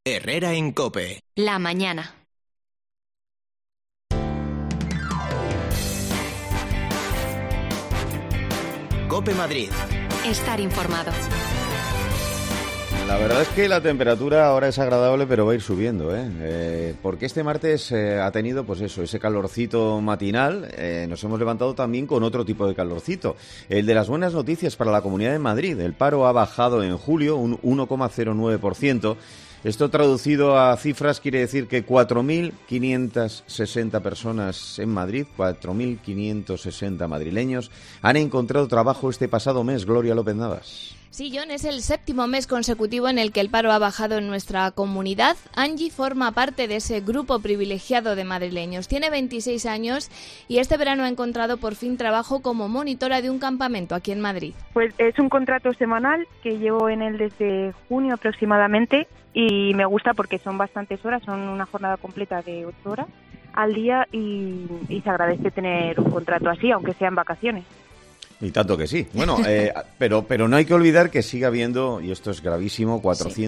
Herrera en COPE. La mañana. COPE Madrid. Estar informado. La verdad es que la temperatura ahora es agradable, pero va a ir subiendo, porque este martes ha tenido, pues eso, ese calorcito matinal. Nos hemos levantado también con otro tipo de calorcito, el de las buenas noticias para la Comunidad de Madrid. El paro ha bajado en julio un 1,09%. Esto traducido a cifras quiere decir que 4.560 personas en Madrid, 4.560 madrileños, han encontrado trabajo este pasado mes. Gloria López Navas. Sí, John, es el 7º mes consecutivo en el que el paro ha bajado en nuestra comunidad. Angie forma parte de ese grupo privilegiado de madrileños. Tiene 26 años y este verano ha encontrado por fin trabajo como monitora de un campamento aquí en Madrid. Pues es un contrato semanal que llevo en él desde junio aproximadamente y me gusta porque son bastantes horas, son una jornada completa de 8 horas al día y se agradece tener un contrato así, aunque sea en vacaciones. Y tanto que sí. Bueno, pero no hay que olvidar que sigue habiendo, y esto es gravísimo,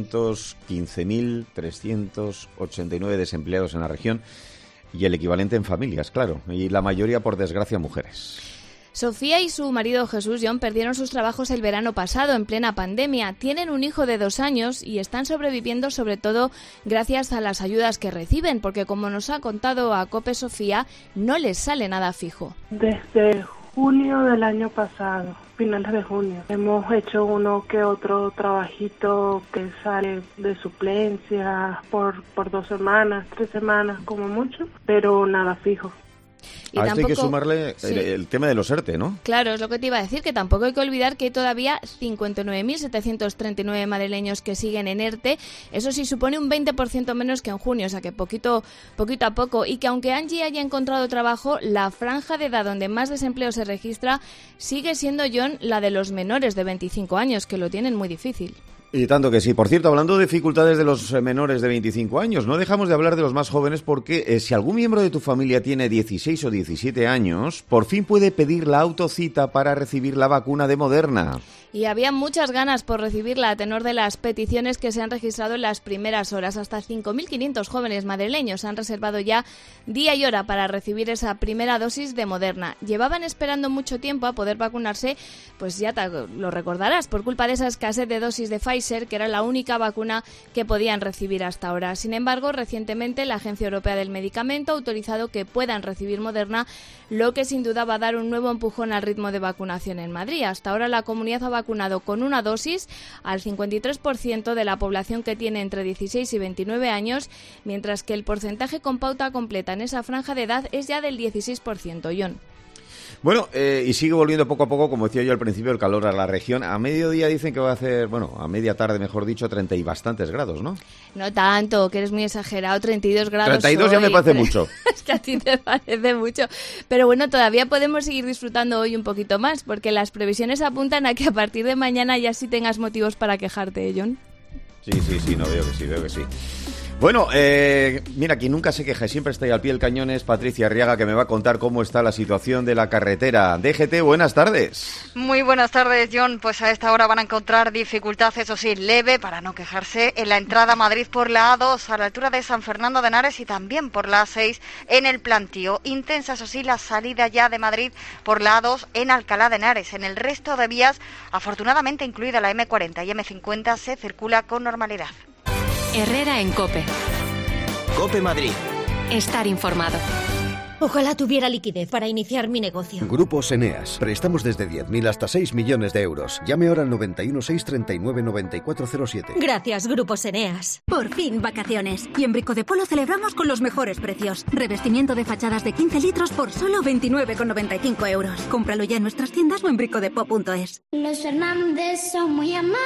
415.389 desempleados en la región y el equivalente en familias, claro, y la mayoría, por desgracia, mujeres. Sofía y su marido Jesús John perdieron sus trabajos el verano pasado en plena pandemia. Tienen un hijo de 2 años y están sobreviviendo sobre todo gracias a las ayudas que reciben, porque como nos ha contado a COPE Sofía, no les sale nada fijo. Desde junio del año pasado, finales de junio, hemos hecho uno que otro trabajito que sale de suplencia por 2 semanas, 3 semanas como mucho, pero nada fijo. Y a tampoco, esto hay que sumarle sí, el tema de los ERTE, ¿no? Claro, es lo que te iba a decir, que tampoco hay que olvidar que hay todavía 59.739 madrileños que siguen en ERTE. Eso sí supone un 20% menos que en junio, o sea que poquito a poco. Y que aunque Angie haya encontrado trabajo, la franja de edad donde más desempleo se registra sigue siendo, John, la de los menores de 25 años, que lo tienen muy difícil. Y tanto que sí. Por cierto, hablando de dificultades de los menores de 25 años, no dejamos de hablar de los más jóvenes porque si algún miembro de tu familia tiene 16 o 17 años, por fin puede pedir la autocita para recibir la vacuna de Moderna. Y había muchas ganas por recibirla a tenor de las peticiones que se han registrado en las primeras horas. Hasta 5.500 jóvenes madrileños han reservado ya día y hora para recibir esa primera dosis de Moderna. Llevaban esperando mucho tiempo a poder vacunarse, pues ya lo recordarás, por culpa de esa escasez de dosis de Pfizer, que era la única vacuna que podían recibir hasta ahora. Sin embargo, recientemente la Agencia Europea del Medicamento ha autorizado que puedan recibir Moderna, lo que sin duda va a dar un nuevo empujón al ritmo de vacunación en Madrid. Hasta ahora la comunidad ha vacunado con una dosis al 53% de la población que tiene entre 16 y 29 años, mientras que el porcentaje con pauta completa en esa franja de edad es ya del 16%, John. Bueno, y sigue volviendo poco a poco, como decía yo al principio, el calor a la región. A mediodía dicen que va a hacer, bueno, a media tarde, mejor dicho, 30 y bastantes grados, ¿no? No tanto, que eres muy exagerado, 32 grados 32 hoy, ya me parece mucho. Es que a ti te parece mucho. Pero bueno, todavía podemos seguir disfrutando hoy un poquito más, porque las previsiones apuntan a que a partir de mañana ya sí tengas motivos para quejarte, John. Sí, no, veo que sí. Bueno, mira, quien nunca se queja y siempre está ahí al pie del cañón es Patricia Arriaga, que me va a contar cómo está la situación de la carretera. DGT, buenas tardes. Muy buenas tardes, John. Pues a esta hora van a encontrar dificultad, eso sí, leve, para no quejarse, en la entrada a Madrid por la A2, a la altura de San Fernando de Henares, y también por la A6 en el Plantío. Intensa, eso sí, la salida ya de Madrid por la A2 en Alcalá de Henares. En el resto de vías, afortunadamente incluida la M40 y M50, se circula con normalidad. Herrera en COPE. COPE Madrid. Estar informado. Ojalá tuviera liquidez para iniciar mi negocio. Grupos Eneas. Prestamos desde 10.000 hasta 6 millones de euros. Llame ahora al 91 639 9407. Gracias, Grupos Eneas. Por fin vacaciones. Y en Brico de Polo celebramos con los mejores precios. Revestimiento de fachadas de 15 litros por solo 29,95 euros. Cómpralo ya en nuestras tiendas o en bricodepop.es. Los Fernández son muy amables.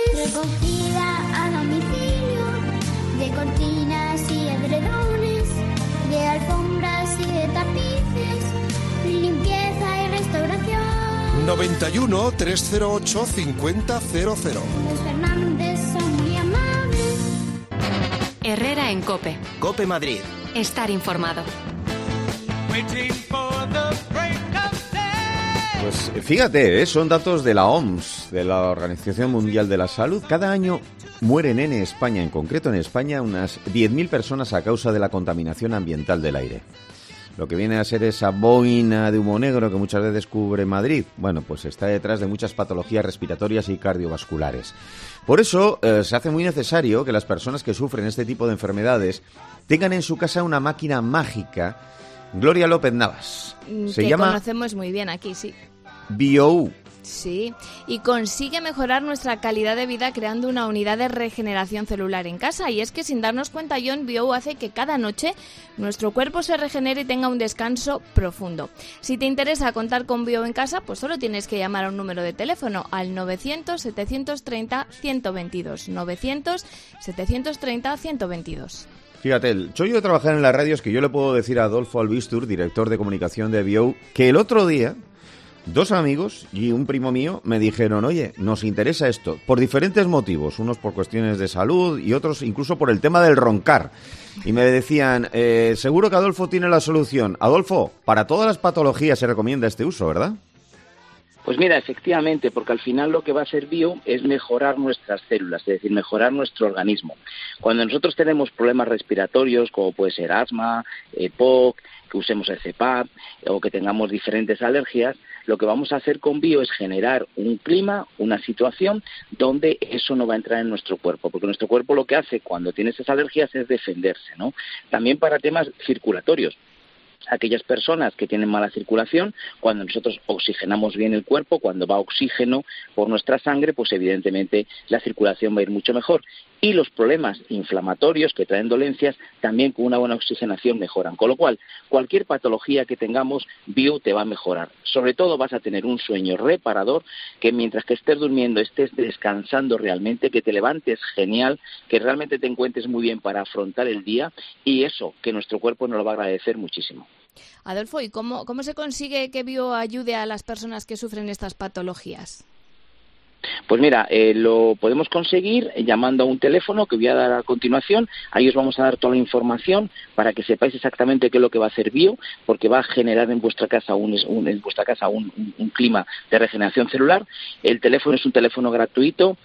Recogida a domicilio de cortinas y edredones, de alfombras y de tapices, limpieza y restauración. 91 308 5000. Los Fernández son muy amables. Herrera en COPE. COPE Madrid. Estar informado. Pues fíjate, son datos de la OMS, de la Organización Mundial de la Salud. Cada año mueren en España, en concreto en España, unas 10.000 personas a causa de la contaminación ambiental del aire. Lo que viene a ser esa boina de humo negro que muchas veces cubre Madrid, bueno, pues está detrás de muchas patologías respiratorias y cardiovasculares. Por eso se hace muy necesario que las personas que sufren este tipo de enfermedades tengan en su casa una máquina mágica. Gloria López Navas. Se llama... conocemos muy bien aquí, sí. Biou. Sí, y consigue mejorar nuestra calidad de vida creando una unidad de regeneración celular en casa. Y es que sin darnos cuenta, John, Biou hace que cada noche nuestro cuerpo se regenere y tenga un descanso profundo. Si te interesa contar con Biou en casa, pues solo tienes que llamar a un número de teléfono al 900-730-122. 900-730-122. Fíjate, el chollo de trabajar en la radio es que yo le puedo decir a Adolfo Albistur, director de comunicación de Biou, que el otro día... 2 amigos y un primo mío me dijeron, oye, nos interesa esto, por diferentes motivos, unos por cuestiones de salud y otros incluso por el tema del roncar. Y me decían, seguro que Adolfo tiene la solución. Adolfo, para todas las patologías se recomienda este uso, ¿verdad? Pues mira, efectivamente, porque al final lo que va a hacer Biou es mejorar nuestras células, es decir, mejorar nuestro organismo. Cuando nosotros tenemos problemas respiratorios, como puede ser asma, EPOC, que usemos el CPAP o que tengamos diferentes alergias, lo que vamos a hacer con Biou es generar un clima, una situación donde eso no va a entrar en nuestro cuerpo, porque nuestro cuerpo lo que hace cuando tiene esas alergias es defenderse, ¿no? También para temas circulatorios. Aquellas personas que tienen mala circulación, cuando nosotros oxigenamos bien el cuerpo, cuando va oxígeno por nuestra sangre, pues evidentemente la circulación va a ir mucho mejor. Y los problemas inflamatorios que traen dolencias también con una buena oxigenación mejoran. Con lo cual, cualquier patología que tengamos, Biou te va a mejorar. Sobre todo vas a tener un sueño reparador, que mientras que estés durmiendo, estés descansando realmente, que te levantes genial, que realmente te encuentres muy bien para afrontar el día, y eso, que nuestro cuerpo nos lo va a agradecer muchísimo. Adolfo, ¿y cómo se consigue que Biou ayude a las personas que sufren estas patologías? Pues mira, lo podemos conseguir llamando a un teléfono que voy a dar a continuación. Ahí os vamos a dar toda la información para que sepáis exactamente qué es lo que va a hacer Biou, porque va a generar en vuestra casa un clima de regeneración celular. El teléfono es un teléfono gratuito,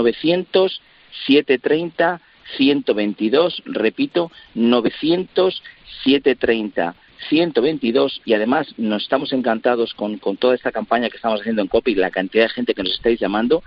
900-730-122, repito, 900-730-122, y además nos estamos encantados con toda esta campaña que estamos haciendo en COPE y la cantidad de gente que nos estáis llamando,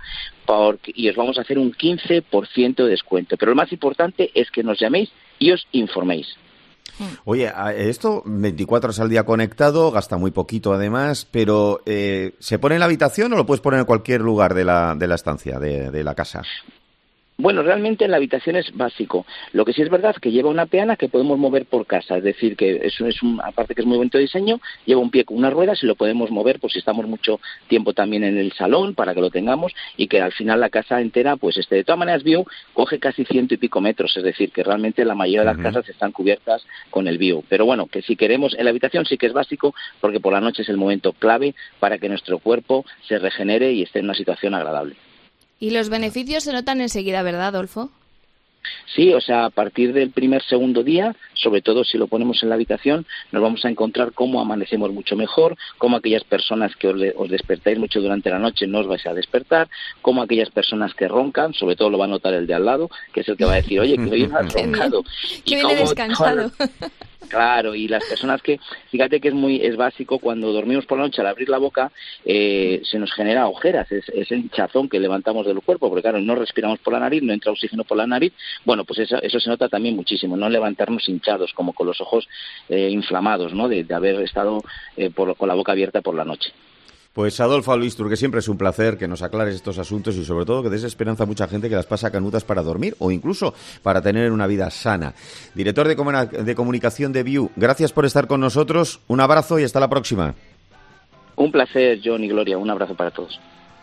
y os vamos a hacer un 15% de descuento. Pero lo más importante es que nos llaméis y os informéis. Oye, esto 24 horas al día conectado, gasta muy poquito además, pero ¿se pone en la habitación o lo puedes poner en cualquier lugar de la estancia, de la casa? Bueno, realmente en la habitación es básico. Lo que sí es verdad que lleva una peana que podemos mover por casa, es decir, que eso es aparte que es muy bonito diseño, lleva un pie con unas ruedas y lo podemos mover por si estamos mucho tiempo también en el salón para que lo tengamos y que al final la casa entera pues esté. De todas maneras, Biou coge casi 100 y pico metros, es decir, que realmente la mayoría de las casas están cubiertas con el Biou. Pero bueno, que si queremos en la habitación sí que es básico porque por la noche es el momento clave para que nuestro cuerpo se regenere y esté en una situación agradable. Y los beneficios se notan enseguida, ¿verdad, Adolfo? Sí, o sea, a partir del segundo día, sobre todo si lo ponemos en la habitación, nos vamos a encontrar cómo amanecemos mucho mejor, cómo aquellas personas que os despertáis mucho durante la noche no os vais a despertar, cómo aquellas personas que roncan, sobre todo lo va a notar el de al lado, que es el que va a decir, oye, que hoy has roncado. Que viene descansado. Claro, y las personas que, fíjate que es básico, cuando dormimos por la noche al abrir la boca se nos genera ojeras, es el hinchazón que levantamos del cuerpo, porque claro, no respiramos por la nariz, no entra oxígeno por la nariz, bueno, pues eso se nota también muchísimo, no levantarnos hinchados, como con los ojos inflamados, ¿no?, de haber estado con la boca abierta por la noche. Pues Adolfo Albistur, que siempre es un placer que nos aclares estos asuntos y sobre todo que des esperanza a mucha gente que las pasa canutas para dormir o incluso para tener una vida sana. Director de comunicación de Biou, gracias por estar con nosotros, un abrazo y hasta la próxima. Un placer, John y Gloria, un abrazo para todos.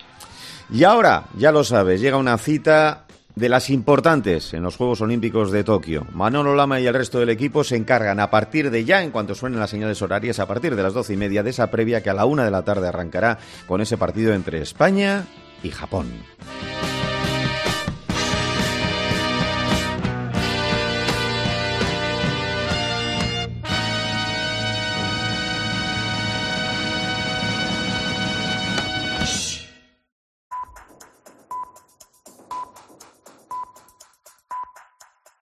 Y ahora, ya lo sabes, llega una cita de las importantes en los Juegos Olímpicos de Tokio. Manolo Lama y el resto del equipo se encargan a partir de ya, en cuanto suenen las señales horarias, a partir de las 12:30 de esa previa que a la 1 de la tarde arrancará con ese partido entre España y Japón.